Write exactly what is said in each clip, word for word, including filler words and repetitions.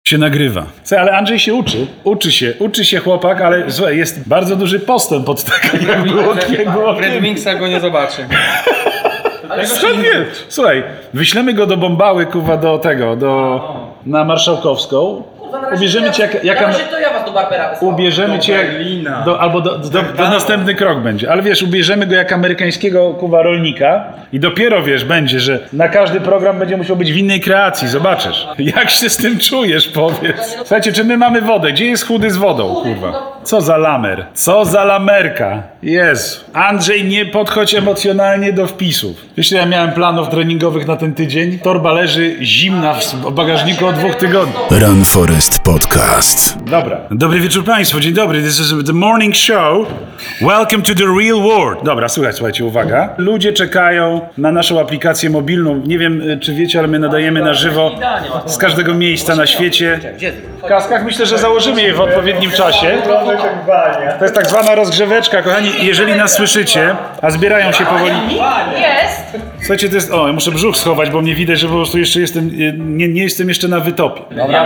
się nagrywa. Słuchaj, ale Andrzej się uczy. Uczy się, uczy się chłopak, ale słuchaj, jest bardzo duży postęp od tego, jak było, jak było Fred Minksa go nie zobaczy. Ale nie. Słuchaj, wyślemy go do Bombały, kuwa, do tego, do... na Marszałkowską. Ubierzemy cię jak... jak na razie to ja was do Barbera wysłałem. Ubierzemy do cię Berlina. do, albo do, do, do, do następny krok będzie. Ale wiesz, ubierzemy go jak amerykańskiego, kuwa, rolnika i dopiero, wiesz, będzie, że na każdy program będzie musiał być w innej kreacji. Zobaczysz. Jak się z tym czujesz, powiedz. Słuchajcie, czy my mamy wodę? Gdzie jest chudy z wodą, kurwa? Co za lamer? Co za lamerka? Jezu. Andrzej, nie podchodź emocjonalnie do wpisów. Wiesz, ja miałem planów treningowych na ten tydzień. Torba leży zimna w bagażniku od dwóch tygodni. Run Forest Podcast. Dobra. Dobry wieczór Państwu, dzień dobry. This is the morning show. Welcome to the real world. Dobra, słuchaj, słuchajcie, uwaga. Ludzie czekają na naszą aplikację mobilną. Nie wiem, czy wiecie, ale my nadajemy na żywo z każdego miejsca na świecie. W kaskach myślę, że założymy je w odpowiednim czasie. To jest tak zwana rozgrzeweczka, kochani. Jeżeli nas słyszycie, a zbierają się powoli... Jest! Słuchajcie, to jest... O, ja muszę brzuch schować, bo mnie widać, że po prostu jeszcze jestem... Nie, nie jestem jeszcze na wytopie. Dobra.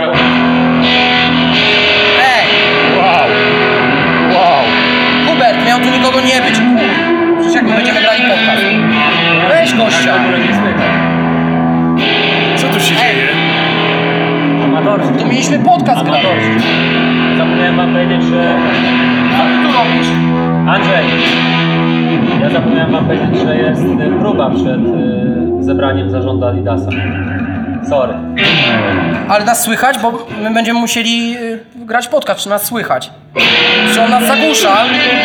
Ej! Wow! Wow! Hubert, miał tu nikogo nie być. Przecież jak my będziemy grali podcast? Weź gościa! Co tu się dzieje? Amatorski. Tu mieliśmy podcast grać. Amatorski. Zapomniałem wam powiedzieć, że... Co ty tu robisz? Andrzej, ja zapomniałem wam powiedzieć, że jest y, próba przed y, zebraniem zarządu Adidasa. Sorry. Ale nas słychać, bo my będziemy musieli y, grać podcast, czy nas słychać. Czy on nas zagłusza?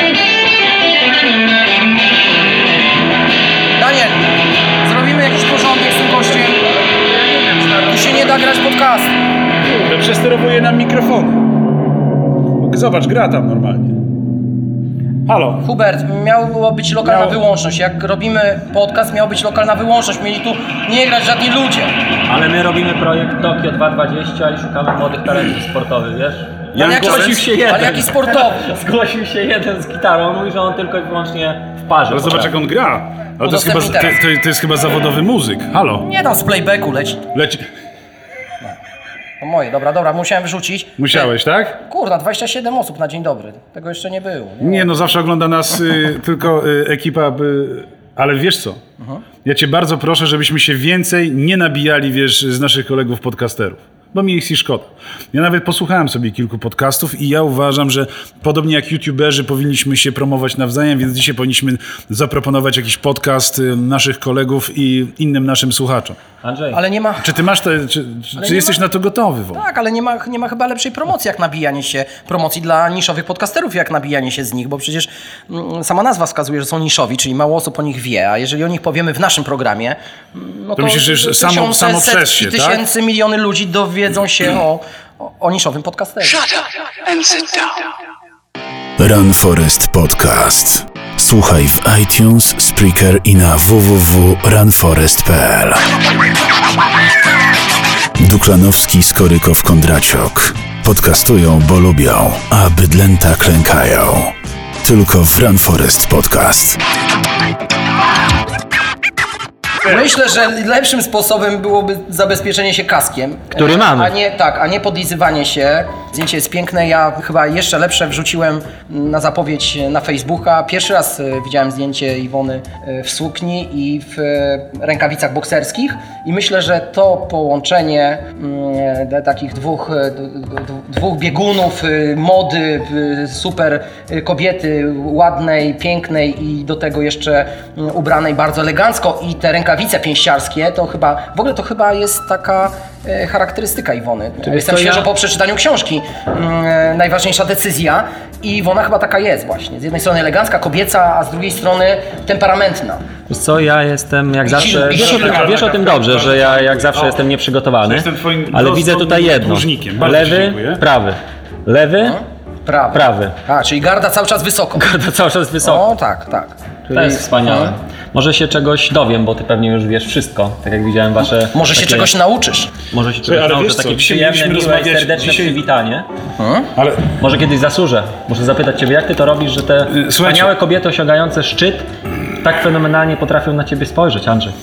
Daniel, zrobimy jakiś porządek z tym gościem. Tu się nie da grać podcastu. Kurde, przesterowuje nam mikrofony. Zobacz, gra tam normalnie. Halo. Hubert, miało być lokalna Miało. wyłączność. Jak robimy podcast, miała być lokalna wyłączność. Mieli tu nie grać żadni ludzie. Ale my robimy projekt Tokio dwa dwadzieścia i szukamy młodych talentów sportowych, wiesz? Ale jaki, zgłosił się jeden. ale jaki sportowy? Zgłosił się jeden z gitarą, mówi, że on tylko i wyłącznie w parze. Ale zobacz, jak on gra. Ale to jest, chyba, to, Udostępnij to, to jest chyba zawodowy muzyk. Halo. Nie tam z playbacku leci. Leci. To moje, dobra, dobra, musiałem wyrzucić. Musiałeś, tak? Kurna, dwadzieścia siedem osób na dzień dobry. Tego jeszcze nie było. Nie? Nie, no zawsze ogląda nas y, tylko y, ekipa, y, ale wiesz co? Ja cię bardzo proszę, żebyśmy się więcej nie nabijali, wiesz, z naszych kolegów podcasterów. Bo mi ich szkoda. Ja nawet posłuchałem sobie kilku podcastów i ja uważam, że podobnie jak youtuberzy powinniśmy się promować nawzajem, więc dzisiaj powinniśmy zaproponować jakiś podcast y, naszych kolegów i innym naszym słuchaczom. Andrzej. Ale nie ma... Czy ty masz te, czy, czy, czy jesteś ma- na to gotowy w ogóle? Tak, ale nie ma, nie ma chyba lepszej promocji jak nabijanie się, promocji dla niszowych podcasterów, jak nabijanie się z nich, bo przecież mm, sama nazwa wskazuje, że są niszowi, czyli mało osób o nich wie, a jeżeli o nich powiemy w naszym programie, mm, no to, myślisz, że już to samo- tysiące, samo przez setki się, tak? tysięcy, miliony ludzi dowiedzą się o, o, o niszowym podcasterze. Shut up and sit down. Run Forest Podcast. Słuchaj w iTunes, Spreaker i na w w w kropka run forest kropka p l. Duklanowski, Skorykow, Kondraciok. Podcastują, bo lubią, a bydlęta klękają. Tylko w Run Forest Podcast. Myślę, że lepszym sposobem byłoby zabezpieczenie się kaskiem. Który mamy. A nie, tak, a nie podlizywanie się. Zdjęcie jest piękne. Ja chyba jeszcze lepsze wrzuciłem na zapowiedź na Facebooka. Pierwszy raz e, widziałem zdjęcie Iwony e, w sukni i w e, rękawicach bokserskich. I myślę, że to połączenie mm, takich dwóch, e, d, d, dwóch biegunów, e, mody, e, super e, kobiety, ładnej, pięknej i do tego jeszcze mm, ubranej bardzo elegancko i te rękawice pięściarskie, to chyba, w ogóle to chyba jest taka e, charakterystyka Iwony. Jestem co, świeżo ja- po przeczytaniu książki. Mm, najważniejsza decyzja i Iwona chyba taka jest właśnie. Z jednej strony elegancka, kobieca, a z drugiej strony temperamentna. Wiesz co, ja jestem jak zawsze, silny, wiesz o, tym, silny. wiesz o tym dobrze, że ja jak zawsze jestem nieprzygotowany, Jestem twoim ale widzę dosłownym tutaj jedno, dłużnikiem. Bardzo ci lewy, dziękuję. prawy, lewy, Prawy. prawy, A, czyli garda cały czas wysoko. to cały czas wysoko, O, tak, tak. to jest wspaniałe. Może się czegoś dowiem, bo ty pewnie już wiesz wszystko, tak jak widziałem wasze... Może się takie, czegoś nauczysz. Może się czegoś ale nauczę, wiesz co, takie dzisiaj przyjemne, mieliśmy miłe i rozmawiać- serdeczne dzisiaj- przywitanie. Ale Może kiedyś zasłużę. Muszę zapytać ciebie, jak ty to robisz, że te wspaniałe kobiety osiągające szczyt tak fenomenalnie potrafią na ciebie spojrzeć, Andrzej?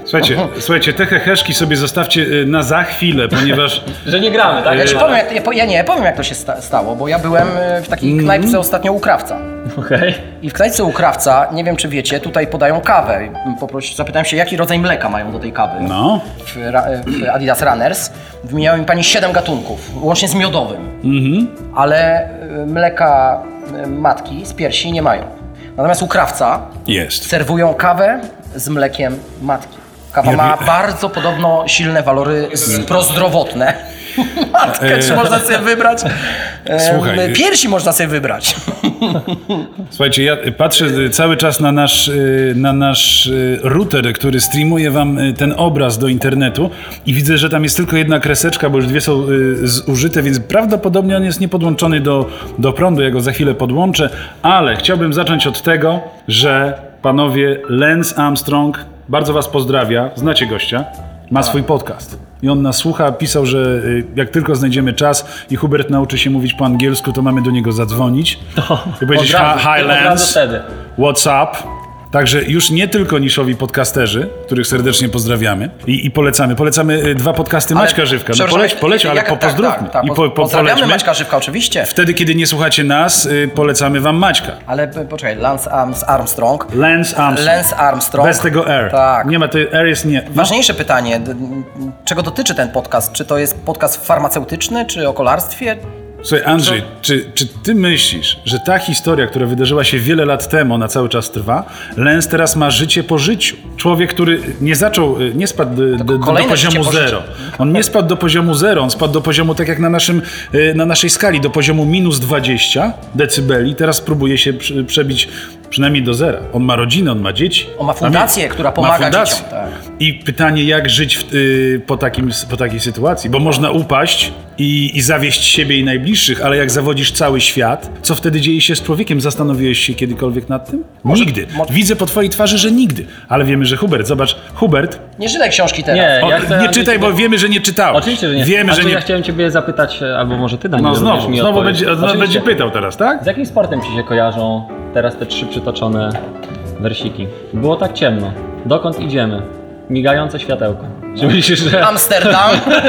Słuchajcie, słuchajcie, te heheszki sobie zostawcie y, na za chwilę, ponieważ... Że nie gramy, tak? Ja ci powiem, jak, ja, po- ja nie powiem, jak to się sta- stało, bo ja byłem e, w takiej knajpce ostatnio u Krawca. Okej. I w knajpce u Krawca, nie wiem czy wiecie, tutaj podają kawę. Poprosi, zapytałem się, jaki rodzaj mleka mają do tej kawy. No. W, ra- w Adidas Runners wymieniała mi pani siedem gatunków, łącznie z miodowym. Mhm. Ale y, mleka y, matki z piersi nie mają. Natomiast u Krawca Jest. serwują kawę z mlekiem matki. Kawa Ja ma wie- bardzo podobno silne walory z- prozdrowotne. Matkę, czy można sobie wybrać? Em, Słuchaj. Piersi można sobie wybrać. Słuchajcie, ja patrzę y, cały czas na nasz, y, na nasz y, router, który streamuje wam y, ten obraz do internetu i widzę, że tam jest tylko jedna kreseczka, bo już dwie są y, zużyte, więc prawdopodobnie on jest niepodłączony do, do prądu, ja go za chwilę podłączę, ale chciałbym zacząć od tego, że panowie, Lance Armstrong bardzo was pozdrawia, znacie gościa, ma swój podcast. I on nas słucha, pisał, że y, jak tylko znajdziemy czas i Hubert nauczy się mówić po angielsku, to mamy do niego zadzwonić. I powiedzieć Od razu, hi, hi od razu Lance, wtedy. what's up? Także już nie tylko niszowi podcasterzy, których serdecznie pozdrawiamy i, i polecamy. Polecamy y, dwa podcasty Maćka Żywka. No przepraszam, poleć, poleć, ale jak- po, tak, pozdrówmy. tak, tak, I po, po, pozdrawiamy polećmy. Maćka Żywka oczywiście. Wtedy, kiedy nie słuchacie nas, y, polecamy wam Maćka. Ale p- poczekaj, Lance Arms- Armstrong. Lance Armstrong. Lance Armstrong. Bez tego R. Tak. Nie ma, to R jest nie. No. Ważniejsze pytanie, d- czego dotyczy ten podcast? Czy to jest podcast farmaceutyczny, czy o kolarstwie? Słuchaj, Andrzej, czy, czy ty myślisz, że ta historia, która wydarzyła się wiele lat temu, ona cały czas trwa? Lens teraz ma życie po życiu. Człowiek, który nie zaczął, nie spadł do, do, do kolejne życie poziomu po życiu. zero. On nie spadł do poziomu zero, on spadł do poziomu, tak jak na, naszym, na naszej skali, do poziomu minus dwadzieścia decybeli. Teraz próbuje się przy- przebić przynajmniej do zera. On ma rodzinę, on ma dzieci. On ma fundację, Pamię- która pomaga ma fundację. dzieciom, tak. I pytanie, jak żyć w, y, po, takim, po takiej sytuacji? Bo można upaść i, i zawieść siebie i najbliższych, ale jak zawodzisz cały świat, co wtedy dzieje się z człowiekiem? Zastanowiłeś się kiedykolwiek nad tym? Nigdy. może- Widzę po twojej twarzy, że nigdy. Ale wiemy, że Hubert, zobacz, Hubert, Nie czytaj książki teraz. Nie, o, ja chcę, nie Andrzej, czytaj, bo ciebie- wiemy, że nie czytałeś. Oczywiście, że nie. Wiemy, A że to nie... ja chciałem ciebie zapytać, albo może ty, Daniel, No również znowu, mi znowu odpowiedz. będzie, znowu Oczywiście. będzie pytał teraz, tak? Z jakim sportem ci się kojarzą teraz te trzy przytoczone wersiki? Było tak ciemno. Dokąd idziemy? Migające światełko. Czy myślisz, że... Amsterdam,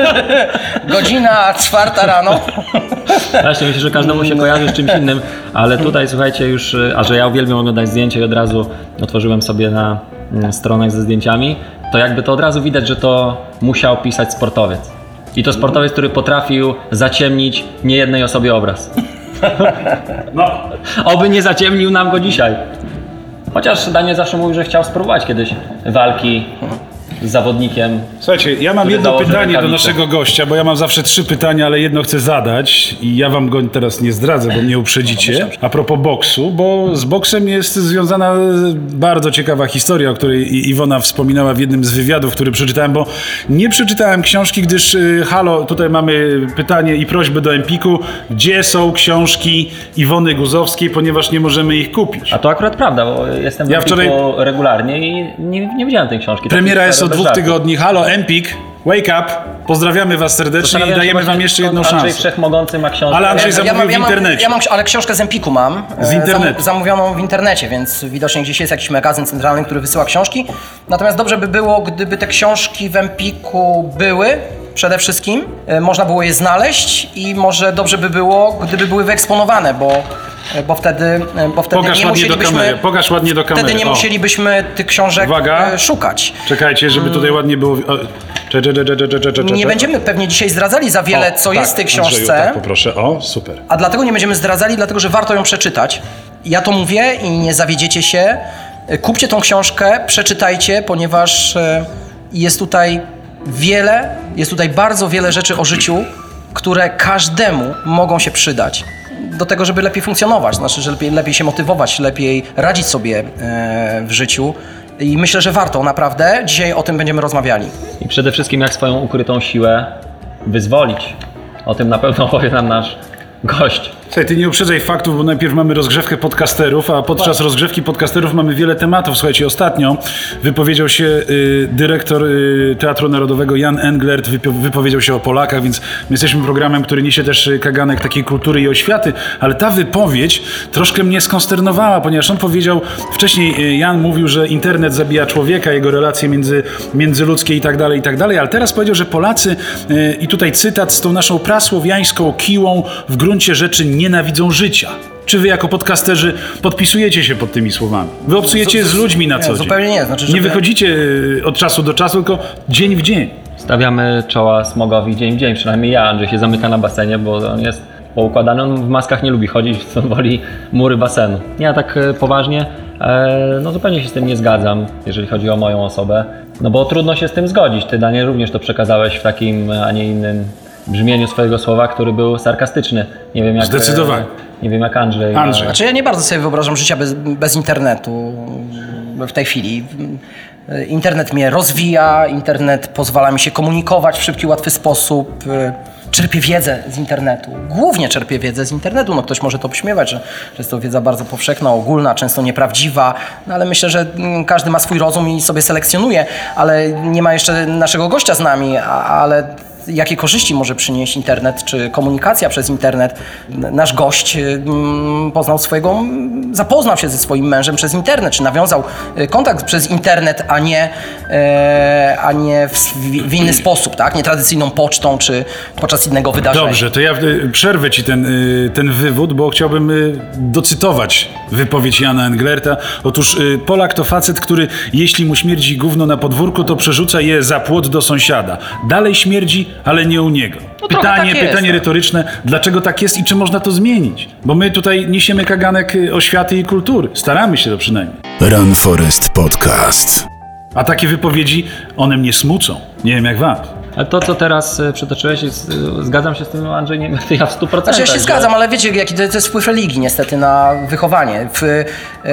godzina czwarta rano. Właśnie myślę, że każdemu się kojarzy z czymś innym, ale tutaj słuchajcie już, a że ja uwielbiam oglądać zdjęcia i od razu otworzyłem sobie na mm, stronach ze zdjęciami, to jakby to od razu widać, że to musiał pisać sportowiec. I to sportowiec, który potrafił zaciemnić niejednej osobie obraz. No, Oby nie zaciemnił nam go dzisiaj. Chociaż Daniel zawsze mówił, że chciał spróbować kiedyś walki z zawodnikiem. słuchajcie, ja mam Który jedno założy pytanie do rękawice. naszego gościa, bo ja mam zawsze trzy pytania, ale jedno chcę zadać i ja wam go teraz nie zdradzę, bo mnie uprzedzicie. A propos boksu, bo z boksem jest związana bardzo ciekawa historia, o której I- Iwona wspominała w jednym z wywiadów, który przeczytałem, bo nie przeczytałem książki, gdyż y, halo, tutaj mamy pytanie i prośbę do Empiku, gdzie są książki Iwony Guzowskiej, ponieważ nie możemy ich kupić. A to akurat prawda, bo jestem w Ja ja wczoraj- regularnie i nie, nie widziałem tej książki. Premiera Tak jest od bez dwóch żartu. tygodni. Halo, Empik, wake up. Pozdrawiamy was serdecznie i Zastanawiam się dajemy wam właśnie, jeszcze skąd jedną Andrzej szansę. Wszechmogący ma książkę. Ale Andrzej zamówił mam, w ja mam, internecie. ja mam, ale książkę z Empiku mam. Z e, internetu. Zam, zamówioną w internecie, więc widocznie gdzieś jest jakiś magazyn centralny, który wysyła książki. Natomiast dobrze by było, gdyby te książki w Empiku były. Przede wszystkim e, można było je znaleźć i może dobrze by było, gdyby były wyeksponowane, bo, e, bo wtedy, e, bo wtedy Pokaż nie ładnie do musielibyśmy, kamery. Pokaż ładnie do kamery. wtedy nie O. musielibyśmy tych książek Uwaga. e, szukać. Czekajcie, żeby tutaj ładnie było... O, cze, cze, cze, cze, cze, cze, cze, Nie cze. będziemy pewnie dzisiaj zdradzali za wiele, O, co tak, jest w tej Andrzeju, książce. tak, poproszę. O, super. A dlatego nie będziemy zdradzali, dlatego że warto ją przeczytać. Ja to mówię i nie zawiedziecie się. Kupcie tą książkę, przeczytajcie, ponieważ e, jest tutaj wiele, jest tutaj bardzo wiele rzeczy o życiu, które każdemu mogą się przydać. Do tego, żeby lepiej funkcjonować, znaczy, że lepiej, lepiej się motywować, lepiej radzić sobie e, w życiu. I myślę, że warto, naprawdę. Dzisiaj o tym będziemy rozmawiali. I przede wszystkim jak swoją ukrytą siłę wyzwolić. O tym na pewno opowie nam nasz gość. Słuchaj, ty nie uprzedzaj faktów, bo najpierw mamy rozgrzewkę podcasterów, a podczas rozgrzewki podcasterów mamy wiele tematów. Słuchajcie, ostatnio wypowiedział się y, dyrektor y, Teatru Narodowego Jan Englert, wypo, wypowiedział się o Polakach, więc my jesteśmy programem, który niesie też y, kaganek takiej kultury i oświaty, ale ta wypowiedź troszkę mnie skonsternowała, ponieważ on powiedział, wcześniej y, Jan mówił, że internet zabija człowieka, jego relacje między, międzyludzkie i tak dalej, i tak dalej, ale teraz powiedział, że Polacy, y, i tutaj cytat, z tą naszą prasłowiańską kiłą w gruncie rzeczy nienawidzą życia. Czy wy jako podcasterzy podpisujecie się pod tymi słowami? Wy obcujecie z ludźmi na co dzień. Zupełnie nie. Znaczy, żeby... Nie wychodzicie y, od czasu do czasu, tylko dzień w dzień. Stawiamy czoła smogowi dzień w dzień, przynajmniej ja. Andrzej się zamyka na basenie, bo on jest poukładany, on w maskach nie lubi chodzić, co woli mury basenu. Ja tak e, poważnie, e, no zupełnie się z tym nie zgadzam, jeżeli chodzi o moją osobę, no bo trudno się z tym zgodzić. Ty, Daniel, również to przekazałeś w takim, a nie innym brzmieniu swojego słowa, który był sarkastyczny. Nie wiem jak... Zdecydowanie. E, nie wiem jak Andrzej. Andrzej. A... Znaczy ja nie bardzo sobie wyobrażam życia bez, bez internetu w tej chwili. Internet mnie rozwija, internet pozwala mi się komunikować w szybki, łatwy sposób. Czerpię wiedzę z internetu. Głównie czerpię wiedzę z internetu. No ktoś może to obśmiewać, że, że jest to wiedza bardzo powszechna, ogólna, często nieprawdziwa, no ale myślę, że każdy ma swój rozum i sobie selekcjonuje, ale nie ma jeszcze naszego gościa z nami, a, ale jakie korzyści może przynieść internet, czy komunikacja przez internet. Nasz gość mm, poznał swojego, zapoznał się ze swoim mężem przez internet, czy nawiązał kontakt przez internet, a nie, e, a nie w, w inny sposób, tak? Nietradycyjną pocztą, czy podczas innego wydarzenia. Dobrze, to ja y, przerwę ci ten, y, ten wywód, bo chciałbym y, docytować wypowiedź Jana Englerta. Otóż y, Polak to facet, który jeśli mu śmierdzi gówno na podwórku, to przerzuca je za płot do sąsiada. Dalej śmierdzi, ale nie u niego. No trochę pytanie, tak jest, pytanie no. retoryczne, dlaczego tak jest i czy można to zmienić? Bo my tutaj niesiemy kaganek y, oświaty i kultury. Staramy się to przynajmniej. Run Forest Podcast. A takie wypowiedzi, one mnie smucą. Nie wiem jak was. Ale to, co teraz e, przytoczyłeś, jest, e, zgadzam się z tym, Andrzej, nie, ja w stu procentach. Znaczy ja się że- zgadzam, ale wiecie, jaki to jest wpływ religii niestety na wychowanie. W, e,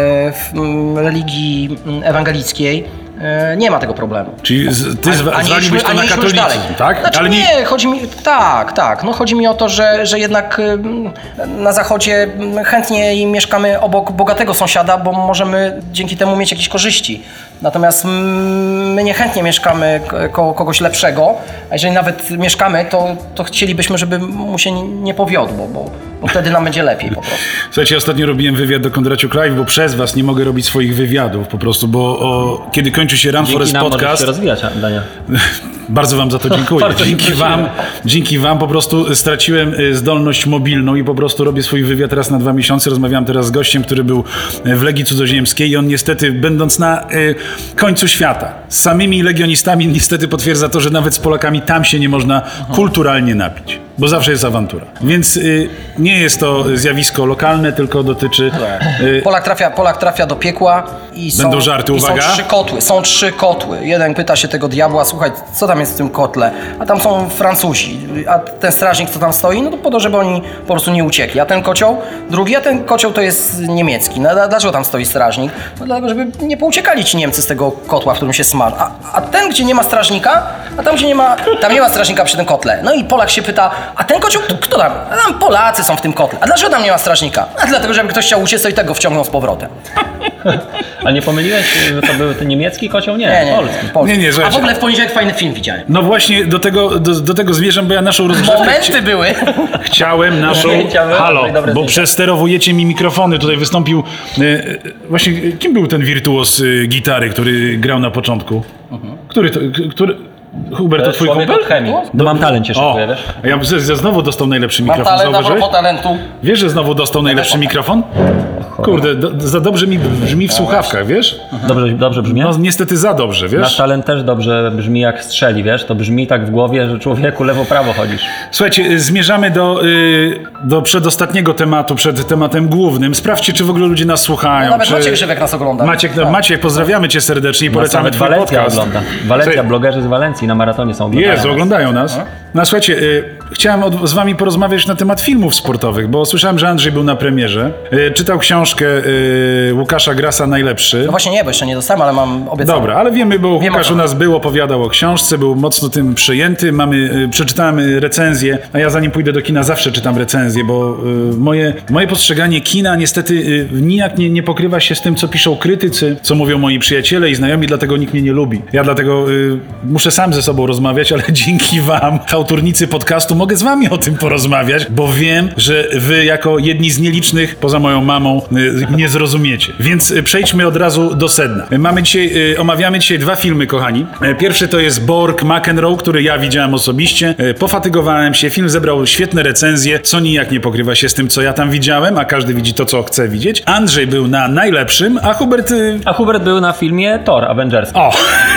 w mm, religii mm, ewangelickiej e, nie ma tego problemu. Czyli z, ty zwa- A nie zwaliłbyś idźmy- to a na nie idźmy już katolicyzm, dalej. tak? Znaczy Ale nie, chodzi mi, tak, tak, no chodzi mi o to, że, że jednak ym, na zachodzie ym, chętnie mieszkamy obok bogatego sąsiada, bo możemy dzięki temu mieć jakieś korzyści. Natomiast mm, my niechętnie mieszkamy k- koło kogoś lepszego, a jeżeli nawet mieszkamy, to, to chcielibyśmy, żeby mu się nie- nie powiodło, bo, bo wtedy nam będzie lepiej po prostu. Słuchajcie, ostatnio robiłem wywiad do Kondraciuk Live, bo przez was nie mogę robić swoich wywiadów po prostu, bo o, kiedy kończy się Run Dzięki Forest nam możesz Podcast... się rozwijać, Daniel. Bardzo wam za to dziękuję. Bardzo Dzięki prosimy. wam, dzięki wam po prostu straciłem y, zdolność mobilną i po prostu robię swój wywiad raz na dwa miesiące. Rozmawiałem teraz z gościem, który był w Legii Cudzoziemskiej i on niestety, będąc na y, końcu świata, z samymi legionistami niestety potwierdza to, że nawet z Polakami tam się nie można kulturalnie napić, bo zawsze jest awantura. Więc y, nie jest to zjawisko lokalne, tylko dotyczy... Y, Polak trafia, Polak trafia do piekła i są, Będą żarty, i uwaga. są trzy kotły. Są trzy kotły. Jeden pyta się tego diabła, słuchaj, co tam jest w tym kotle? A tam są Francuzi. A ten strażnik, co tam stoi, no to po to, żeby oni po prostu nie uciekli. A ten kocioł, drugi, a ten kocioł to jest niemiecki. No a dlaczego tam stoi strażnik? No dlatego, żeby nie pouciekali ci Niemcy z tego kotła, w którym się smaży. A, a ten, gdzie nie ma strażnika, a tam, gdzie nie ma, tam nie ma strażnika przy tym kotle. No i Polak się pyta, a ten kocioł, to kto tam? A tam Polacy są w tym kotle. A dlaczego tam nie ma strażnika? A dlatego, żeby ktoś chciał uciec, to i tego wciągnął z powrotem. Ale nie pomyliłeś, że to był ten niemiecki kocioł? Nie, Nie, nie, polski. nie, polski. Nie, nie, A w słuchajcie. ogóle w poniedziałek fajny film widziałem. no właśnie do tego, do, do tego zmierzam, bo ja naszą rozgrzewkę... Momenty były. Chciałem naszą... Zdjęcia były, Halo, dobre bo zdjęcia. przesterowujecie mi mikrofony. Tutaj wystąpił... E, e, właśnie, kim był ten wirtuos e, gitary, który grał na początku? Który to... k- Który... Hubert, to twój Człowiek kumpel? od chemii. No mam talent cię O, szykuje, wiesz? a ja że- że znowu dostał najlepszy Mam mikrofon, talent, a zauważyłeś? propos talentu. Wiesz, że znowu dostał najlepszy mikrofon? Kurde, do, za dobrze mi brzmi w słuchawkach, wiesz? Dobrze, dobrze brzmi? No niestety za dobrze, Nasz wiesz? talent też dobrze brzmi jak strzeli, wiesz? To brzmi tak w głowie, że człowieku lewo-prawo chodzisz. Słuchajcie, y, zmierzamy do, y, do przedostatniego tematu, przed tematem głównym. Sprawdźcie, czy w ogóle ludzie nas słuchają. No, nawet czy... Maciek Żywek nas ogląda. Maciek, no, Tak. Maciek, pozdrawiamy cię serdecznie i Nas polecamy nawet twój Walencja podcast. ogląda. Walencja, Słuchaj, blogerzy z Walencji na maratonie są oglądają Jezu, nas. oglądają nas. No słuchajcie, y, chciałem od, z wami porozmawiać na temat filmów sportowych, bo słyszałem, że Andrzej był na premierze. Y, czytał książkę y, Łukasza Grasa Najlepszy. No właśnie nie, bo jeszcze nie dostałem, ale mam obiecane. Dobra, ale wiemy, bo Wiem, Łukasz u nas był, opowiadał o książce, był mocno tym przejęty. Mamy, y, przeczytałem y, recenzję, a ja zanim pójdę do kina zawsze czytam recenzję, bo y, moje, moje postrzeganie kina niestety y, nijak nie, nie pokrywa się z tym, co piszą krytycy, co mówią moi przyjaciele i znajomi, dlatego nikt mnie nie lubi. Ja dlatego y, muszę sam ze sobą rozmawiać, ale dzięki wam, autornicy podcastu, mogę z wami o tym porozmawiać, bo wiem, że wy jako jedni z nielicznych, poza moją mamą, y, nie zrozumiecie. Więc y, przejdźmy od razu do sedna. Y, mamy dzisiaj, y, omawiamy dzisiaj dwa filmy, kochani. Y, pierwszy to jest Borg McEnroe, który ja widziałem osobiście. Y, pofatygowałem się, film zebrał świetne recenzje, co nijak nie pokrywa się z tym, co ja tam widziałem, a każdy widzi to, co chce widzieć. Andrzej był na najlepszym, a Hubert... Y... A Hubert był na filmie Thor Avengers. O,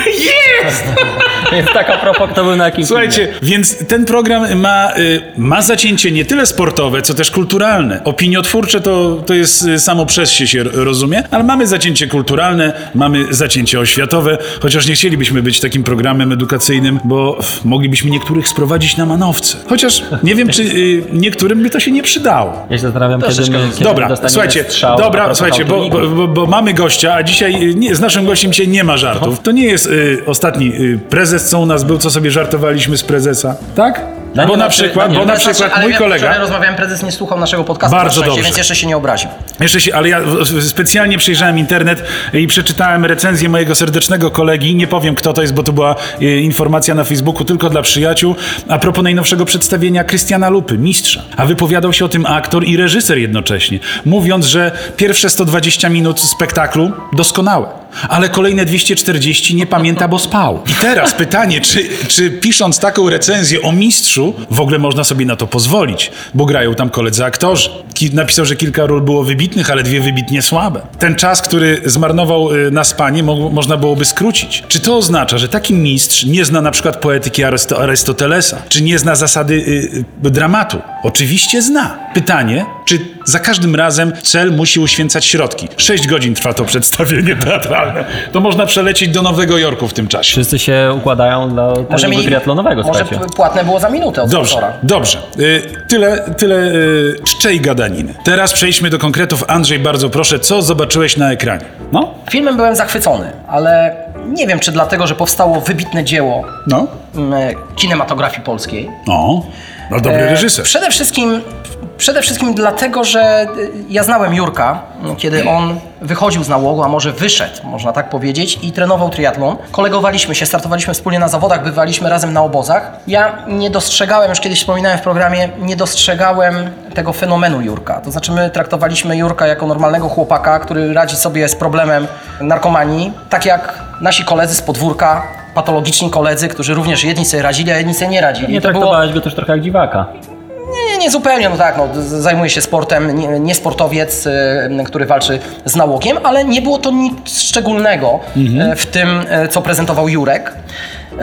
jest! Więc tak a propos, kto był na jakim Słuchajcie, filmie. więc ten program ma, y, ma zacięcie nie tyle sportowe, co też kulturalne. Opiniotwórcze to, to jest y, samo przez się się rozumie, ale mamy zacięcie kulturalne, mamy zacięcie oświatowe, chociaż nie chcielibyśmy być takim programem edukacyjnym, bo f, moglibyśmy niektórych sprowadzić na manowce. Chociaż nie wiem, czy y, niektórym by to się nie przydało. Ja się zastanawiam, kiedy my, kiedy Dobra, dostaniemy słuchajcie, strzał a dobra, propos słuchajcie, bo, bo, bo, bo mamy gościa, a dzisiaj y, nie, z naszym gościem dzisiaj nie ma żartów. To nie jest y, ostatni y, prezes, co u nas był, co sobie żartowaliśmy z prezesa, tak? Daniel, bo na znaczy, przykład, Daniel, bo na Ale przykład ale mój wiem, kolega... wczoraj rozmawiałem, prezes nie słuchał naszego podcastu, Bardzo na szczęście, dobrze. więc jeszcze się nie obraził. Jeszcze się, ale ja specjalnie przejrzałem internet i przeczytałem recenzję mojego serdecznego kolegi. Nie powiem, kto to jest, bo to była e, informacja na Facebooku tylko dla przyjaciół. A propos najnowszego przedstawienia Krystiana Lupy, mistrza. A wypowiadał się o tym aktor i reżyser jednocześnie, mówiąc, że pierwsze sto dwadzieścia minut spektaklu doskonałe, ale kolejne dwieście czterdzieści nie pamięta, bo spał. I teraz pytanie, czy, czy pisząc taką recenzję o mistrzu, w ogóle można sobie na to pozwolić, bo grają tam koledzy aktorzy. Ki- napisał, że kilka ról było wybitnych, ale dwie wybitnie słabe. Ten czas, który zmarnował y, na spanie, mo- można byłoby skrócić. Czy to oznacza, że taki mistrz nie zna na przykład poetyki Arysto- Arystotelesa? Czy nie zna zasady y, y, dramatu? Oczywiście zna. Pytanie, czy za każdym razem cel musi uświęcać środki? Sześć godzin trwa to przedstawienie teatralne. To można przelecieć do Nowego Jorku w tym czasie. Wszyscy się układają dla treningu triatlonowego, może słuchajcie. płatne było za minutę od Dobrze, sponsora. dobrze. Y, tyle tyle y, czczej gadaniny. Teraz przejdźmy do konkretów. Andrzej, bardzo proszę, co zobaczyłeś na ekranie? No? Filmem byłem zachwycony, ale nie wiem, czy dlatego, że powstało wybitne dzieło No? mm, kinematografii polskiej. O, no dobry E, reżyser. Przede wszystkim, przede wszystkim dlatego, że y, ja znałem Jurka, kiedy on wychodził z nałogu, a może wyszedł, można tak powiedzieć, i trenował triatlon. Kolegowaliśmy się, startowaliśmy wspólnie na zawodach, bywaliśmy razem na obozach. Ja nie dostrzegałem, już kiedyś wspominałem w programie, nie dostrzegałem tego fenomenu Jurka. To znaczy my traktowaliśmy Jurka jako normalnego chłopaka, który radzi sobie z problemem narkomanii, tak jak nasi koledzy z podwórka, patologiczni koledzy, którzy również jedni sobie radzili, a jedni sobie nie radzili. Nie I to było... traktowałeś go też trochę jak dziwaka. Nie, nie zupełnie, no tak, no, z- zajmuje się sportem, nie, nie sportowiec, y, który walczy z nałogiem, ale nie było to nic szczególnego y, w tym, y, co prezentował Jurek. Y,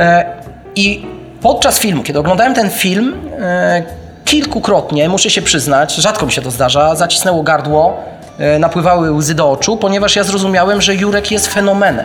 I podczas filmu, kiedy oglądałem ten film, y, kilkukrotnie, muszę się przyznać, rzadko mi się to zdarza, zacisnęło gardło, y, napływały łzy do oczu, ponieważ ja zrozumiałem, że Jurek jest fenomenem.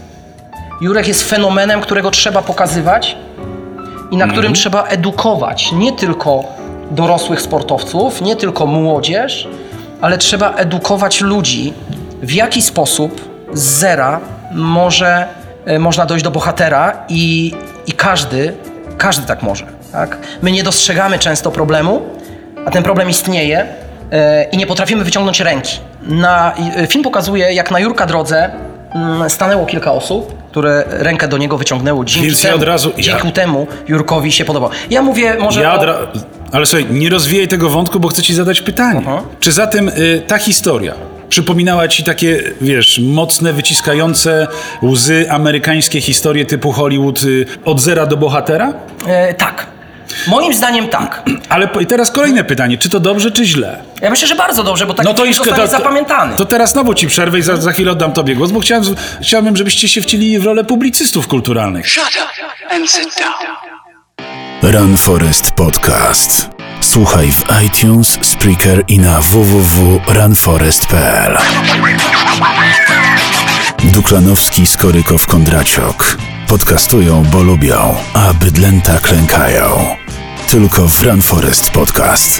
Jurek jest fenomenem, którego trzeba pokazywać i na którym trzeba edukować nie tylko dorosłych sportowców, nie tylko młodzież, ale trzeba edukować ludzi, w jaki sposób z zera może, e, można dojść do bohatera i, i każdy, każdy tak może. Tak? My nie dostrzegamy często problemu, a ten problem istnieje e, i nie potrafimy wyciągnąć ręki. Na, e, film pokazuje, jak na Jurka drodze mm, stanęło kilka osób, które rękę do niego wyciągnęło. Dzięki Więc ja temu, od razu- ja- dzięki temu Jurkowi się podobał. Ja mówię może Ja o... odra... Ale słuchaj, nie rozwijaj tego wątku, bo chcę ci zadać pytanie. Aha. Czy zatem y, ta historia przypominała ci takie, wiesz, mocne, wyciskające łzy amerykańskie historie typu Hollywood y, od zera do bohatera? E, tak. Moim zdaniem tak. Ale po, i teraz kolejne pytanie, czy to dobrze, czy źle? Ja myślę, że bardzo dobrze, bo taki film iż- zostanie zapamiętany. To teraz znowu ci przerwę i za, za chwilę oddam tobie głos, bo chciałem, chciałbym, żebyście się wcielili w rolę publicystów kulturalnych. Shut up and sit down. Run Forest Podcast. Słuchaj w iTunes, Spreaker i na w w w kropka run forest kropka p l. Duklanowski, Skorykow, Kondraciok. Podcastują, bo lubią, a bydlęta klękają. Tylko Fran Forest Podcast.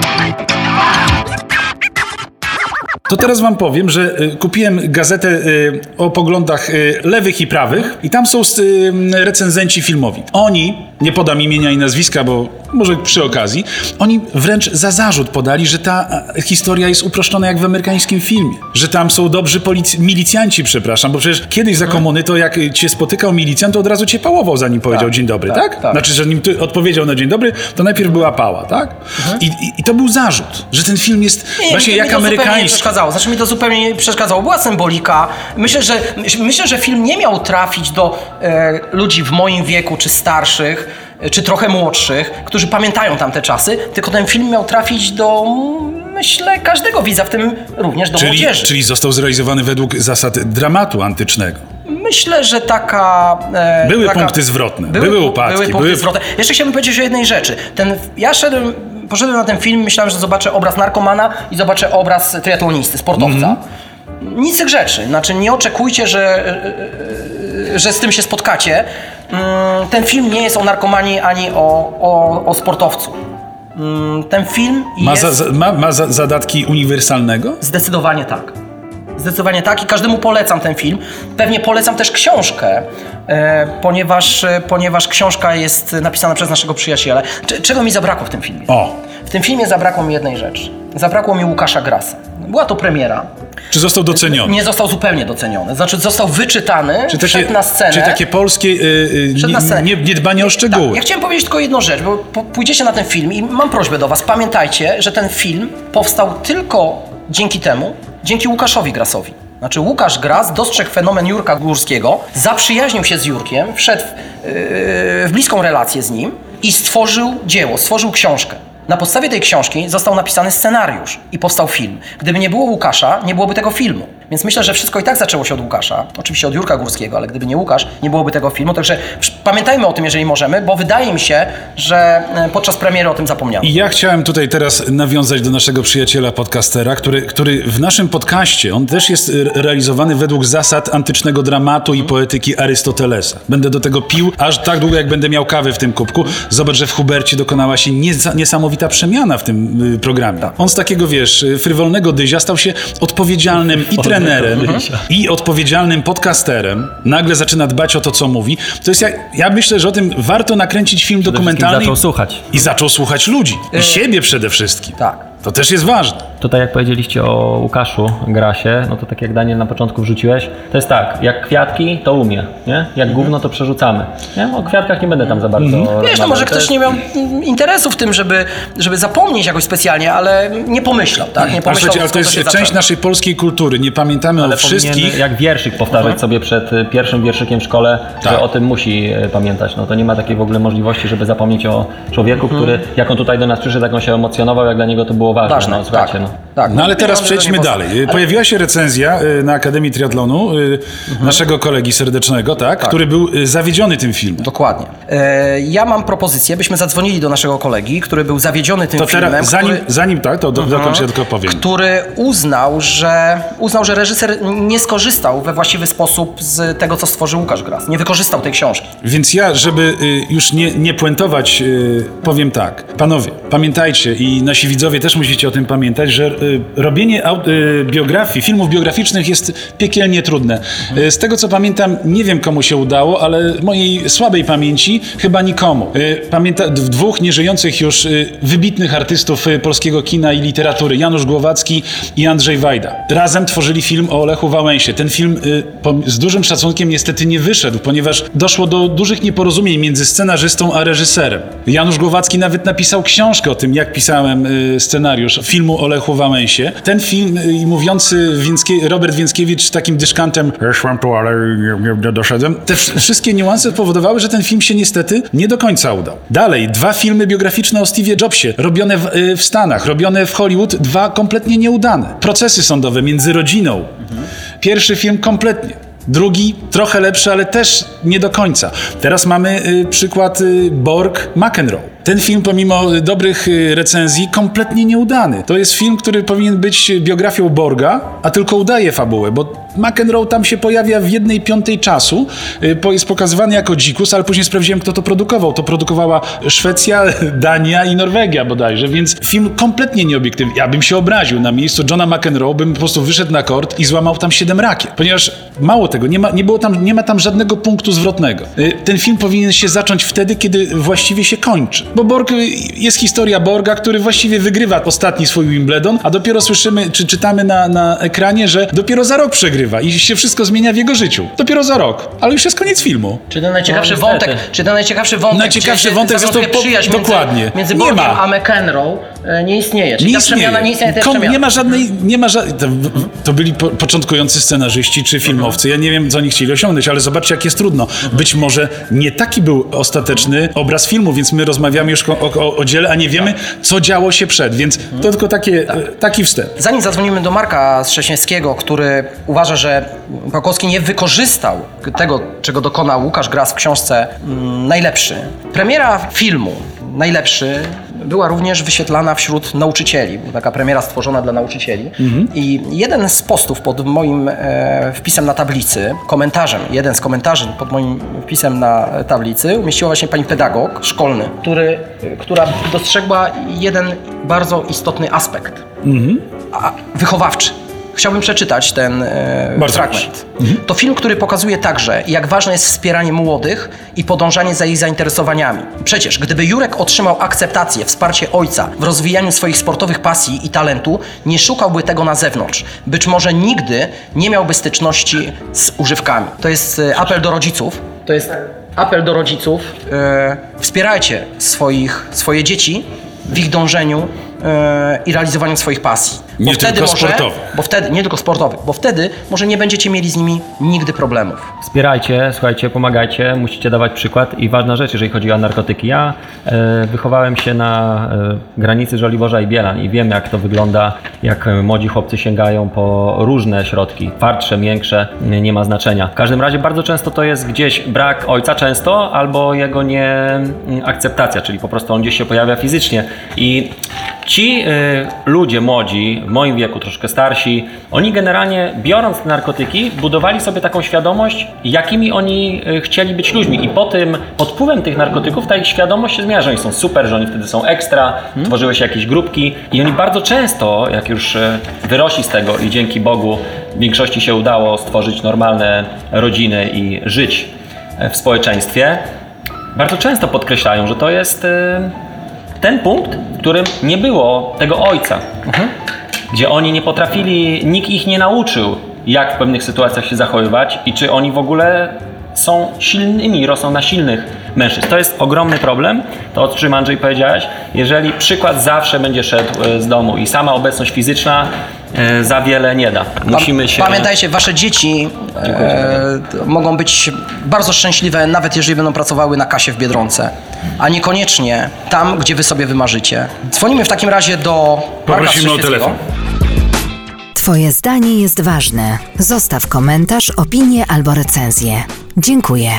To teraz wam powiem, że y, kupiłem gazetę y, o poglądach y, lewych i prawych i tam są y, recenzenci filmowi. Oni, nie podam imienia i nazwiska, bo może przy okazji, oni wręcz za zarzut podali, że ta a, historia jest uproszczona jak w amerykańskim filmie. Że tam są dobrzy polic- milicjanci, przepraszam, bo przecież kiedyś za komuny to jak cię spotykał milicjant, to od razu cię pałował, zanim powiedział Tak, dzień dobry, tak, tak? tak. Znaczy, że nim ty odpowiedział na dzień dobry, to najpierw była pała, tak? I, i, I to był zarzut, że ten film jest Nie, właśnie mi jak to zupełnie nie amerykański. przeszkadzało. Znaczy mi to zupełnie nie przeszkadzało. Była symbolika. Myślę, że, myślę, że film nie miał trafić do e, ludzi w moim wieku, czy starszych, e, czy trochę młodszych, którzy pamiętają tamte czasy, tylko ten film miał trafić do, myślę, każdego widza, w tym również do Czyli, młodzieży. czyli został zrealizowany według zasad dramatu antycznego. Myślę, że taka... E, Były taka, punkty zwrotne, były upadki, Były punkty były- zwrotne. Jeszcze chciałbym powiedzieć o jednej rzeczy. Ten, ja szedłem, poszedłem na ten film, myślałem, że zobaczę obraz narkomana i zobaczę obraz triatlonisty, sportowca. Mhm. Nic z tych rzeczy. Znaczy nie oczekujcie, że, że z tym się spotkacie. Mm, Ten film nie jest o narkomanii ani o, o, o sportowcu. Mm, Ten film Ma, jest... za, za, ma, ma za, zadatki uniwersalnego? Zdecydowanie tak. Zdecydowanie tak i każdemu polecam ten film. Pewnie polecam też książkę, e, ponieważ, e, ponieważ książka jest napisana przez naszego przyjaciela. Cze- czego mi zabrakło w tym filmie? O, W tym filmie zabrakło mi jednej rzeczy. Zabrakło mi Łukasza Grasa. Była to premiera. czy został doceniony? Nie został zupełnie doceniony. Znaczy został wyczytany, Czy takie, wszedł na scenę. czy takie polskie y, y, Wszedł na nie, scenę. nie, niedbanie o szczegóły? Tak, ja chciałem powiedzieć tylko jedną rzecz, bo po- pójdziecie na ten film i mam prośbę do was. Pamiętajcie, że ten film powstał tylko dzięki temu, dzięki Łukaszowi Grasowi. Znaczy Łukasz Gras dostrzegł fenomen Jurka Górskiego, zaprzyjaźnił się z Jurkiem, wszedł w, yy, w bliską relację z nim i stworzył dzieło, stworzył książkę. Na podstawie tej książki został napisany scenariusz i powstał film. Gdyby nie było Łukasza, nie byłoby tego filmu. Więc myślę, że wszystko i tak zaczęło się od Łukasza. Oczywiście od Jurka Górskiego, ale gdyby nie Łukasz, nie byłoby tego filmu. Także pamiętajmy o tym, jeżeli możemy, bo wydaje mi się, że e, podczas premiery o tym zapomniano. I ja chciałem tutaj teraz nawiązać do naszego przyjaciela podcastera, który, który w naszym podcaście, on też jest re- realizowany według zasad antycznego dramatu i poetyki Arystotelesa. Będę do tego pił aż tak długo, jak będę miał kawę w tym kubku. Zobacz, że w Hubercie dokonała się nieza- niesamowita przemiana w tym y, programie. On z takiego, wiesz, y, frywolnego dyzia stał się odpowiedzialnym i trenerem, i odpowiedzialnym podcasterem. Nagle zaczyna dbać o to, co mówi. To jest jak, ja myślę, że o tym warto nakręcić film dokumentalny. zaczął słuchać. I zaczął słuchać ludzi. I siebie przede wszystkim. Tak. To też jest ważne. Tutaj jak powiedzieliście o Łukaszu Grasie, no to tak jak Daniel na początku wrzuciłeś, to jest tak, jak kwiatki, to umie, nie? Jak gówno, to przerzucamy. Nie? O kwiatkach nie będę tam za bardzo Wiesz, no rozmawiał. może To ktoś jest- nie miał mm, interesu w tym, żeby, żeby zapomnieć jakoś specjalnie, ale nie pomyślał, tak? Nie Ale, pomyślał, słuchajcie, ale to skąd jest się część zaczęło. naszej polskiej kultury. Nie pamiętamy Ale o wszystkich. powinien jak wierszyk powtarzać sobie przed y, pierwszym wierszykiem w szkole, Tak. że o tym musi y, pamiętać. No to nie ma takiej w ogóle możliwości, żeby zapomnieć o człowieku, który, jak on tutaj do nas przyszedł, jak on się emocjonował, jak dla niego to było ważne. Ważne, no, słuchajcie, tak. no. tak. No ale Nie teraz mam, że to przejdźmy nie dalej. powstał. Pojawiła się recenzja y, na Akademii Triatlonu y, naszego kolegi serdecznego, tak, który był y, zawiedziony tym filmem. Dokładnie. E, ja mam propozycję, byśmy zadzwonili do naszego kolegi, który był zawiedziony tym To filmem, teraz, zanim, który, zanim tak, to do, dokończę, ja tylko powiem. który uznał, że uznał, że reżyser nie skorzystał we właściwy sposób z tego, co stworzył Łukasz Gras. Nie wykorzystał tej książki. Więc ja, żeby y, już nie, nie puentować, y, powiem tak. Panowie, pamiętajcie i nasi widzowie też musicie o tym pamiętać, że y, robienie aut- y, biografii, filmów biograficznych jest piekielnie trudne. Y, z tego co pamiętam, nie wiem komu się udało, ale w mojej słabej pamięci chyba nikomu. Y, pamięta d- dwóch nieżyjących już y, wybitnych artystów y, polskiego kina i literatury, Janusz Głowacki i Andrzej Wajda. Razem tworzyli film o Lechu Wałęsie. Ten film y, po, z dużym szacunkiem niestety nie wyszedł, ponieważ doszło do dużych nieporozumień między scenarzystą a reżyserem. Janusz Głowacki nawet napisał książkę o tym, jak pisałem y, scenariusz filmu o Lechu Wałęsie. Ten film y, mówiący Więckie, Robert Więckiewicz takim dyszkantem szłam tu, ale nie, nie doszedłem. Te wsz- wszystkie niuanse powodowały, że ten film się niestety nie do końca udał. Dalej, dwa filmy biograficzne o Steve'ie Jobsie, robione w, y, w Stanach, robione w Hollywood, dwa kompletnie nieudane. Procesy sądowe między rodziną. Pierwszy film kompletnie. Drugi trochę lepszy, ale też nie do końca. Teraz mamy y, przykład y, Borg McEnroe. Ten film, pomimo dobrych y, recenzji, kompletnie nieudany. To jest film, który powinien być biografią Borga, a tylko udaje fabułę, bo McEnroe tam się pojawia w jednej piątej czasu, y, jest pokazywany jako dzikus, ale później sprawdziłem, kto to produkował. To produkowała Szwecja, Dania i Norwegia bodajże, więc film kompletnie nieobiektywny. Ja bym się obraził na miejscu Johna McEnroe, bym po prostu wyszedł na kort i złamał tam siedem rakiet. Ponieważ mało tego, nie ma, nie było tam, nie ma tam żadnego punktu zwrotnego. Y, ten film powinien się zacząć wtedy, kiedy właściwie się kończy. Bo Borg, jest historia Borga, który właściwie wygrywa ostatni swój Wimbledon, a dopiero słyszymy, czy czytamy na, na ekranie, że dopiero za rok przegrywa i się wszystko zmienia w jego życiu. Dopiero za rok, ale już jest koniec filmu. Czy ten najciekawszy No, wątek, czy ten najciekawszy wątek, Najciekawszy gdzie wątek zawiązuje został po- przyjaźń dokładnie. między, między Nie Borgiem ma. a McEnroe e, nie istnieje. Czyli Nie ta istnieje. przemiana nie istnieje, ta Kom- przemiana. nie ma żadnej, nie ma ża- to, to byli po, początkujący scenarzyści czy filmowcy. Ja nie wiem, co oni chcieli osiągnąć, ale zobaczcie, jak jest trudno. Być może nie taki był ostateczny obraz filmu, więc my rozmawiamy już o, o, o dziele, a nie wiemy, co działo się przed, więc to tylko takie, taki wstęp. Zanim zadzwonimy do Marka Strzesińskiego, który uważa, że Pałkowski nie wykorzystał tego, czego dokonał Łukasz Gras w książce mm, Najlepszy. Premiera filmu Najlepszy była również wyświetlana wśród nauczycieli. Była taka premiera stworzona dla nauczycieli. Mhm. I jeden z postów pod moim e, wpisem na tablicy, komentarzem, jeden z komentarzy pod moim wpisem na tablicy umieściła właśnie pani pedagog szkolny, który, która dostrzegła jeden bardzo istotny aspekt. Mhm. A, wychowawczy. Chciałbym przeczytać ten e, fragment. Mhm. To film, który pokazuje także, jak ważne jest wspieranie młodych i podążanie za ich zainteresowaniami. Przecież, gdyby Jurek otrzymał akceptację, wsparcie ojca w rozwijaniu swoich sportowych pasji i talentu, nie szukałby tego na zewnątrz. Być może nigdy nie miałby styczności z używkami. To jest e, apel do rodziców. To jest apel do rodziców. E, wspierajcie swoich, swoje dzieci w ich dążeniu e, i realizowaniu swoich pasji. Bo Nie wtedy tylko może, sportowych. Bo wtedy, nie tylko sportowych, bo wtedy może nie będziecie mieli z nimi nigdy problemów. Wspierajcie, słuchajcie, pomagajcie, musicie dawać przykład i ważna rzecz, jeżeli chodzi o narkotyki. Ja e, wychowałem się na e, granicy Żoliborza i Bielan i wiem, jak to wygląda, jak młodzi chłopcy sięgają po różne środki, twardsze, miększe, nie, nie ma znaczenia. W każdym razie bardzo często to jest gdzieś brak ojca często, albo jego nie akceptacja, czyli po prostu on gdzieś się pojawia fizycznie i ci y, ludzie młodzi, w moim wieku, troszkę starsi, oni generalnie biorąc te narkotyki, budowali sobie taką świadomość, jakimi oni y, chcieli być ludźmi i po tym, pod wpływem tych narkotyków ta ich świadomość się zmienia, że oni są super, że oni wtedy są ekstra, hmm. tworzyły się jakieś grupki i oni bardzo często, jak już y, wyrośli z tego i dzięki Bogu w większości się udało stworzyć normalne rodziny i żyć w społeczeństwie, bardzo często podkreślają, że to jest... Y, ten punkt, w którym nie było tego ojca, mhm. gdzie oni nie potrafili, nikt ich nie nauczył, jak w pewnych sytuacjach się zachowywać i czy oni w ogóle są silnymi, rosną na silnych mężczyzn. To jest ogromny problem, to o czym Andrzej powiedziałeś, jeżeli przykład zawsze będzie szedł z domu i sama obecność fizyczna e, za wiele nie da. Musimy się... Pamiętajcie, wasze dzieci e, mogą być bardzo szczęśliwe, nawet jeżeli będą pracowały na kasie w Biedronce, a niekoniecznie tam, gdzie wy sobie wymarzycie. Dzwonimy w takim razie do Marka Poprosimy o telefon. Twoje zdanie jest ważne. Zostaw komentarz, opinię albo recenzję. Dziękuję.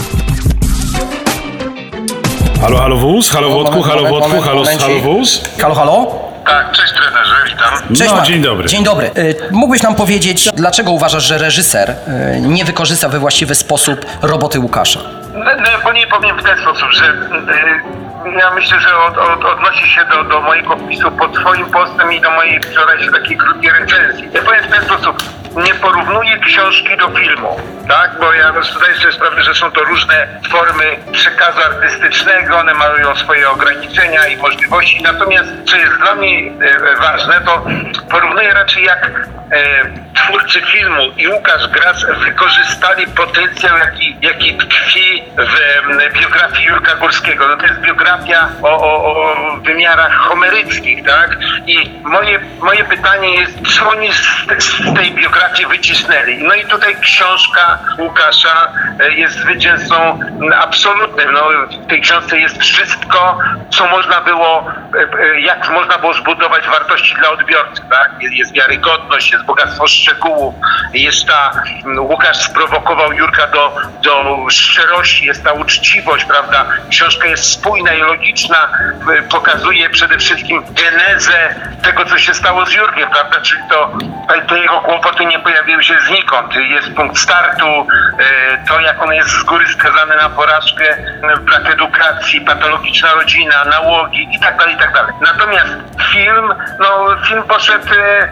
Halo, halo wóz, halo Moment, Włodku, halo moment, Włodku, moment, halo, momencik. halo wóz. Halo, halo? Tak, cześć trenerze, witam. Cześć, No, Mark. dzień dobry. Dzień dobry. Y, mógłbyś nam powiedzieć, dlaczego uważasz, że reżyser y, nie wykorzysta we właściwy sposób roboty Łukasza? No, no, bo nie powiem w ten sposób, że y, ja myślę, że od, od, odnosi się do, do mojego wpisu pod twoim postem i do mojej wczorajszej takiej krótkiej recenzji. Ja powiem w ten sposób, nie porównuję książki do filmu, tak? Bo ja zdaję sobie sprawę, że są to różne formy przekazu artystycznego, one mają swoje ograniczenia i możliwości. Natomiast co jest dla mnie e, ważne, to porównuję raczej jak e, twórcy filmu i Łukasz Gras wykorzystali potencjał, jaki, jaki tkwi w e, biografii Jurka Górskiego. No to jest biografia o, o, o wymiarach homeryckich, tak? I moje, moje pytanie jest, co oni z, z tej biografii wycisnęli. No i tutaj książka Łukasza jest zwycięzcą absolutnym. No, w tej książce jest wszystko, co można było jak można było zbudować wartości dla odbiorcy, tak? Jest wiarygodność, jest bogactwo szczegółów, jest ta, Łukasz sprowokował Jurka do, do szczerości, jest ta uczciwość, prawda? Książka jest spójna i logiczna, pokazuje przede wszystkim genezę tego, co się stało z Jurkiem, prawda? Czyli to, te jego kłopoty nie pojawiły się znikąd. Jest punkt startu, to jak on jest z góry skazany na porażkę, brak edukacji, patologiczna rodzina, nałogi i tak dalej, i tak dalej. Natomiast film, no film poszedł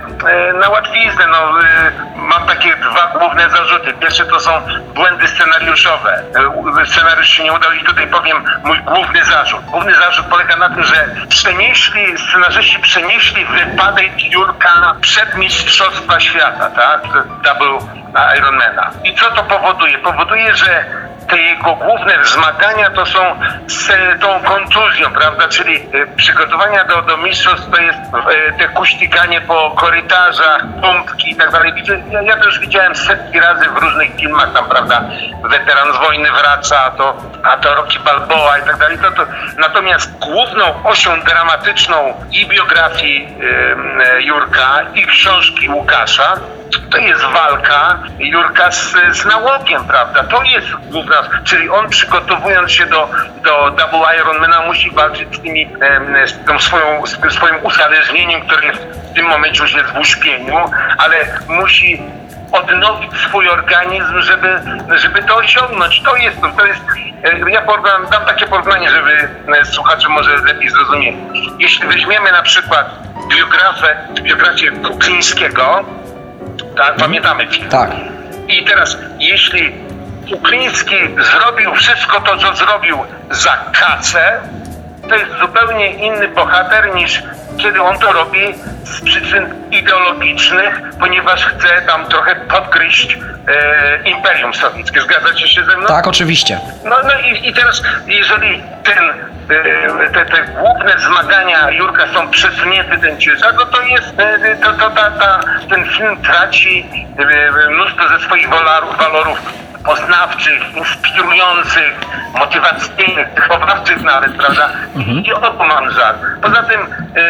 na łatwiznę, no mam takie dwa główne zarzuty. Pierwsze to są błędy scenariuszowe. Scenariusz się nie udał i tutaj powiem mój główny zarzut. Główny zarzut polega na tym, że przenieśli, scenarzyści przenieśli wypadek Jurka przed Mistrzostwa Świata, tak? Double Ironmana. I co to powoduje? Powoduje, że te jego główne wzmagania to są z tą kontuzją, prawda, czyli y, przygotowania do, do mistrzostw to jest y, te kuśtykanie po korytarzach, pompki i tak dalej. Ja, ja to już widziałem setki razy w różnych filmach tam, prawda, weteran z wojny wraca, a to, a to Rocky Balboa i tak dalej. To, to. Natomiast główną osią dramatyczną i biografii y, y, Jurka i książki Łukasza to jest walka Jurka z, z nałogiem, prawda? To jest główna, czyli on przygotowując się do, do Double Ironmana musi walczyć z, tymi, z, tą swoją, z tym swoim uzależnieniem, które jest w tym momencie już jest w uśpieniu, ale musi odnowić swój organizm, żeby, żeby to osiągnąć. To jest, to jest ja porównam, dam takie porównanie, żeby słuchacze może lepiej zrozumieli. Jeśli weźmiemy na przykład biografię, biografię Kuklińskiego, tak, pamiętamy film. Tak. I teraz, jeśli Kukliński zrobił wszystko to, co zrobił za kasę, to jest zupełnie inny bohater niż kiedy on to robi z przyczyn ideologicznych, ponieważ chce tam trochę podgryźć e, Imperium Sowieckie. Zgadzacie się ze mną? Tak, oczywiście. No, no i, i teraz, jeżeli ten, e, te, te główne zmagania Jurka są przesunięte ten ciężar, no to jest, e, to, to ta, ta, ten film traci e, mnóstwo ze swoich walorów, walorów poznawczych, inspirujących, motywacyjnych, wychowawczych nawet, prawda? Mhm. I o to mam żal. Poza tym,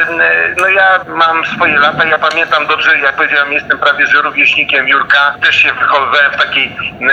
no ja mam swoje lata, ja pamiętam dobrze, jak powiedziałem, jestem prawie że rówieśnikiem Jurka, też się wychowywałem w takiej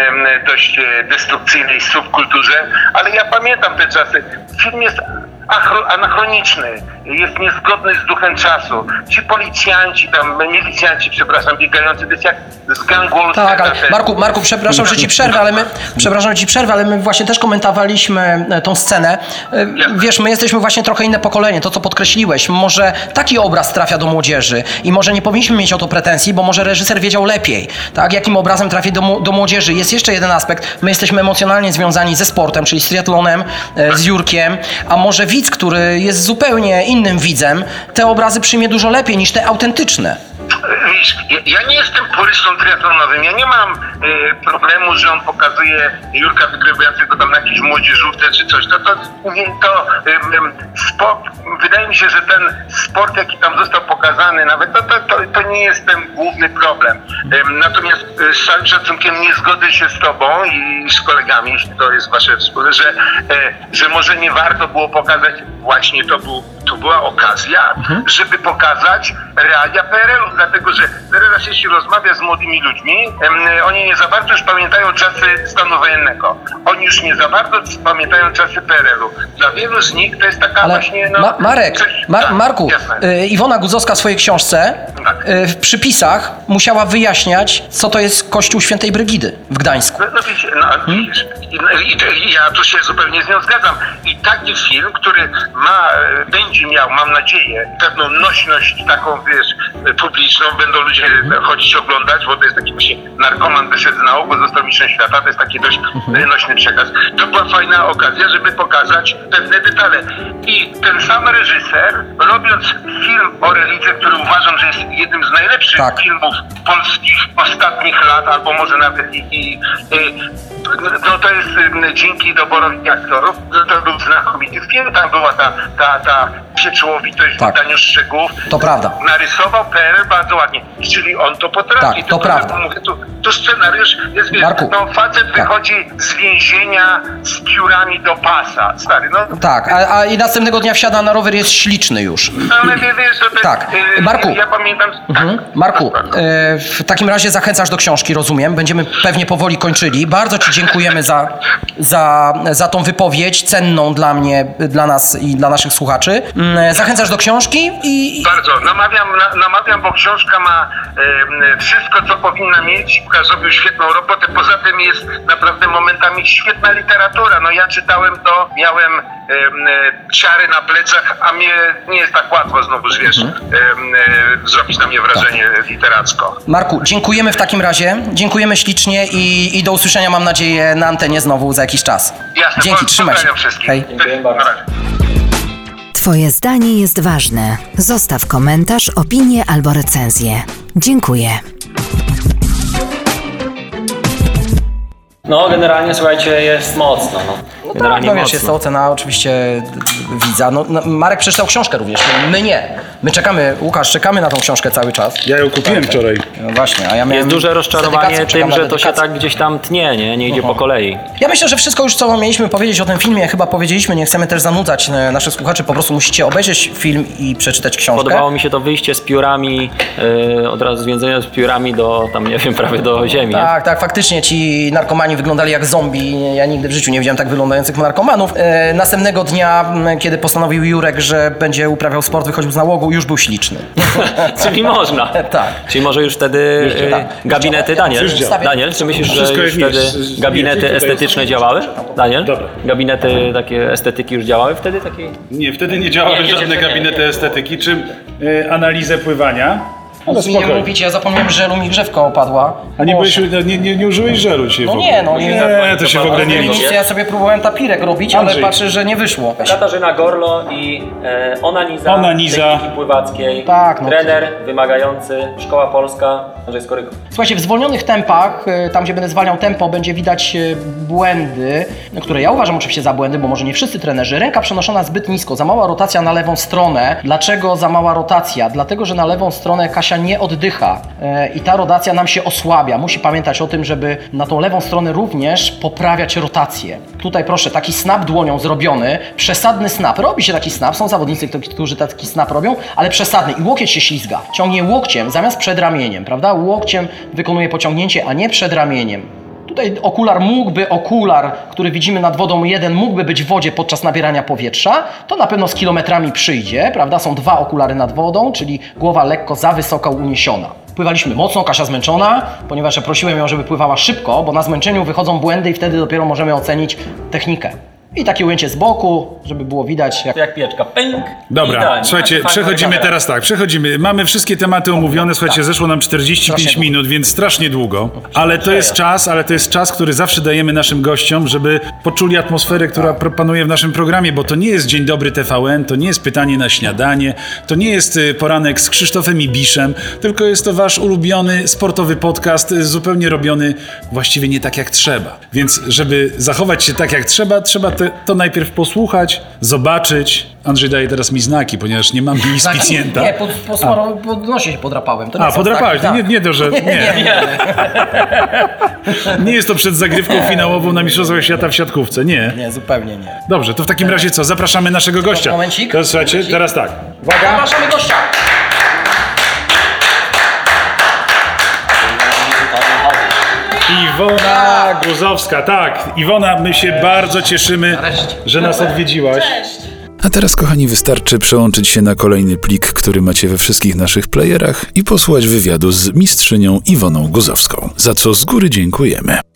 dość destrukcyjnej subkulturze, ale ja pamiętam te czasy. Film jest anachroniczny, jest niezgodny z duchem czasu. Ci policjanci, tam milicjanci, przepraszam, biegający, to jest jak z gangu Olsztyna. Tak, ale Marku, Marku, przepraszam, że ci przerwę, ale my, przepraszam, że ci przerwę, ale my właśnie też komentowaliśmy tą scenę. Wiesz, my jesteśmy właśnie trochę inne pokolenie, to co podkreśliłeś. Może taki obraz trafia do młodzieży i może nie powinniśmy mieć o to pretensji, bo może reżyser wiedział lepiej, tak, jakim obrazem trafi do, do młodzieży. Jest jeszcze jeden aspekt, my jesteśmy emocjonalnie związani ze sportem, czyli z triatlonem, z Jurkiem, a może widz, który jest zupełnie innym widzem, te obrazy przyjmie dużo lepiej niż te autentyczne. Wiesz, ja, ja nie jestem purystą triatlonowym, ja nie mam y, problemu, że on pokazuje Jurka wygrywającego tam na jakiejś młodzieżówce czy coś. To, to, to y, y, sport, wydaje mi się, że ten sport, jaki tam został pokazany, nawet to, to, to, to nie jest ten główny problem. Y, natomiast y, z całym szacunkiem nie zgodzę się z tobą i z kolegami, jeśli to jest wasze wspólne, że, y, że może nie warto było pokazać, właśnie to, był, to była okazja, mhm. żeby pokazać realia P R L-u. Dlatego, że teraz jeśli rozmawia z młodymi ludźmi, um, oni nie za bardzo już pamiętają czasy stanu wojennego. Oni już nie za bardzo pamiętają czasy P R L-u. Dla wielu z nich to jest taka Ale właśnie... No, Ma- Marek, coś, Mar- tak, Marku, y, Iwona Guzowska w swojej książce tak. y, w przypisach musiała wyjaśniać, co to jest Kościół Świętej Brygidy w Gdańsku. No, no wiecie, no, hmm? i, i, i ja tu się zupełnie z nią zgadzam. I taki film, który ma, będzie miał, mam nadzieję, pewną nośność taką, wiesz, publiczną, będą ludzie chodzić oglądać, bo to jest taki właśnie narkoman wyszedł z nauku, został mistrzem świata, to jest taki dość mhm. nośny przekaz. To była fajna okazja, żeby pokazać pewne detale. I ten sam reżyser, robiąc film o Relidze, który uważam, że jest jednym z najlepszych tak. filmów polskich ostatnich lat, albo może nawet i, i, i no to jest y, dzięki doborowi aktorów, to był znakomity film, tam była ta, ta, ta przyczłowiitość Tak. w daniu szczegółów. To prawda. Narysował P R L bardzo ładnie, czyli on to potrafi. Tak, to Tylko, prawda. że mówię, tu, tu scenariusz jest, wiesz, Marku. no facet wychodzi z więzienia z piórami do pasa, stary, no. Tak, a, a i następnego dnia wsiada na rower, jest śliczny już. Ale wie- wiesz, że to Tak. y, Marku. Ja pamiętam... Mhm. Marku, Tak, tak. e, w takim razie zachęcasz do książki, rozumiem. Będziemy pewnie powoli kończyli. Bardzo Ci dziękujemy za, za, za tą wypowiedź cenną dla mnie, dla nas i dla naszych słuchaczy. Mm, Zachęcasz do książki i... Bardzo. Namawiam, na, namawiam, bo książka ma e, wszystko, co powinna mieć. Łukasz zrobił świetną robotę. Poza tym jest naprawdę momentami świetna literatura. No ja czytałem to, miałem e, e, ciary na plecach, a mnie nie jest tak łatwo znowuż, wiesz, e, e, zrobić na mnie wrażenie literacko. Marku, dziękujemy w takim razie. Dziękujemy ślicznie i, i do usłyszenia, mam nadzieję, na antenie znowu za jakiś czas. Jasne, Dzięki, po- trzymaj się. pozdrawiam wszystkich. Hej. Cześć, na razie. Twoje zdanie jest ważne. Zostaw komentarz, opinię albo recenzję. Dziękuję. No, generalnie, słuchajcie, jest mocno. No, No tak, generalnie no wiesz, mocno. jest to ocena oczywiście widza. No, no, Marek przeczytał książkę również, my nie. My czekamy, Łukasz, czekamy na tą książkę cały czas. Ja ją kupiłem wczoraj. No właśnie, a ja miałem... Jest duże z rozczarowanie dedykacją, czekam tym, na że to się dedykację. tak gdzieś tam tnie, nie? Nie idzie po kolei. Ja myślę, że wszystko już, co mieliśmy powiedzieć o tym filmie, chyba powiedzieliśmy, nie chcemy też zanudzać e, naszych słuchaczy, po prostu musicie obejrzeć film i przeczytać książkę. Podobało mi się to wyjście z piórami, yy, od razu zwięzenia z piórami do, tam nie wiem, prawie do ziemi. nie? Tak, tak, faktycznie ci narkomani wyglądali jak zombie. Ja nigdy w życiu nie widziałem tak wyglądających narkomanów. E, następnego dnia, m, kiedy postanowił Jurek, że będzie uprawiał sport, wychodził z nałogu, już był śliczny. Czyli można. Tak. Czyli może już wtedy yy, działa. gabinety, Daniel, Już działa. Daniel, czy myślisz, że Wszystko już jest- wtedy jest- gabinety jest- jest- estetyczne działały? Daniel? Dobra. Gabinety takie estetyki już działały wtedy? Takiej? Nie, wtedy nie działały Nie, nie, żadne nie, nie, gabinety nie. estetyki, czy y, analizę pływania. Ale Nic mi nie spokojnie. mówicie, ja zapomniałem, że żelu mi grzewka opadła. A nie, Boże. byłeś, nie, nie, nie użyłeś żelu dzisiaj No w ogóle. nie, no nie. Nie, to się w ogóle nie Nie, liczy. Ja sobie próbowałem tapirek robić, ale Andrzej. patrzę, że nie wyszło. Katarzyna Gorlo i e, Onaniza, Onaniza. techniki pływackiej, Tak, no. trener wymagający, Szkoła Polska, Andrzej Skoryko. Słuchajcie, w zwolnionych tempach, y, tam gdzie będę zwalniał tempo, będzie widać y, błędy, które ja uważam oczywiście za błędy, bo może nie wszyscy trenerzy. Ręka przenoszona zbyt nisko, za mała rotacja na lewą stronę. Dlaczego za mała rotacja? Dlatego, że na lewą stronę Kasia nie oddycha y, i ta rotacja nam się osłabia. Musi pamiętać o tym, żeby na tą lewą stronę również poprawiać rotację. Tutaj proszę, taki snap dłonią zrobiony, przesadny snap. Robi się taki snap, są zawodnicy, którzy taki snap robią, ale przesadny i łokieć się ślizga. Ciągnie łokciem zamiast przed ramieniem, prawda? Łokciem wykonuje pociągnięcie, a nie przed ramieniem. Tutaj okular mógłby, okular, który widzimy nad wodą jeden, mógłby być w wodzie podczas nabierania powietrza. To na pewno z kilometrami przyjdzie, prawda? Są dwa okulary nad wodą, czyli głowa lekko za wysoko uniesiona. Pływaliśmy mocno, Kasia zmęczona, ponieważ ja prosiłem ją, żeby pływała szybko, bo na zmęczeniu wychodzą błędy i wtedy dopiero możemy ocenić technikę. I takie ujęcie z boku, żeby było widać jak... Jak pieczka, pęk. Dobra, i daj. słuchajcie, Fajna przechodzimy kamera. teraz tak, przechodzimy. Mamy wszystkie tematy omówione, słuchajcie, zeszło nam czterdzieści pięć Strasznie minut, więc strasznie długo. Ale to jest czas, ale to jest czas, który zawsze dajemy naszym gościom, żeby poczuli atmosferę, która pro- panuje w naszym programie, bo to nie jest Dzień Dobry T V N, to nie jest pytanie na śniadanie, to nie jest y, poranek z Krzysztofem Ibiszem, tylko jest to wasz ulubiony sportowy podcast, y, zupełnie robiony właściwie nie tak jak trzeba. Więc żeby zachować się tak jak trzeba, trzeba te, to najpierw posłuchać, zobaczyć. Andrzej daje teraz mi znaki, ponieważ nie mam bispicjenta. Nie, pod, pod, pod, pod nosie się podrapałem. To nie A, są podrapałeś, znaki, nie, tak. nie to, że... Nie. Nie jest to przed zagrywką finałową na Mistrzostwach Świata w siatkówce, nie. Nie, zupełnie nie. Dobrze, to w takim razie co? Zapraszamy naszego gościa. Momencik. To, słuchajcie, Momencik. teraz tak. Uwaga, zapraszamy gościa! Iwona Guzowska, tak. Iwona, my się bardzo cieszymy, Nareszcie. że nas odwiedziłaś. A teraz, kochani, wystarczy przełączyć się na kolejny plik, który macie we wszystkich naszych playerach i posłuchać wywiadu z mistrzynią Iwoną Guzowską, za co z góry dziękujemy.